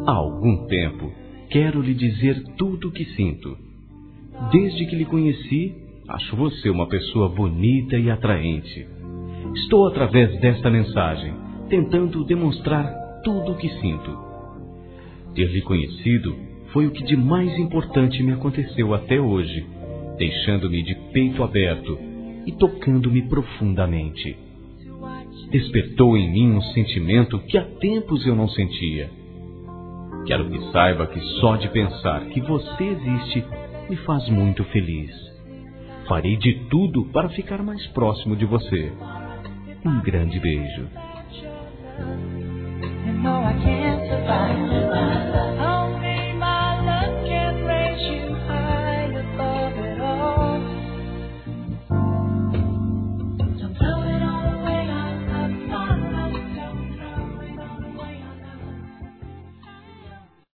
Há algum tempo, quero lhe dizer tudo o que sinto. Desde que lhe conheci, acho você uma pessoa bonita e atraente. Estou, através desta mensagem, tentando demonstrar tudo o que sinto. Ter lhe conhecido foi o que de mais importante me aconteceu até hoje, deixando-me de peito aberto e tocando-me profundamente. Despertou em mim um sentimento que há tempos eu não sentia. Quero que saiba que só de pensar que você existe me faz muito feliz. Farei de tudo para ficar mais próximo de você. Um grande beijo.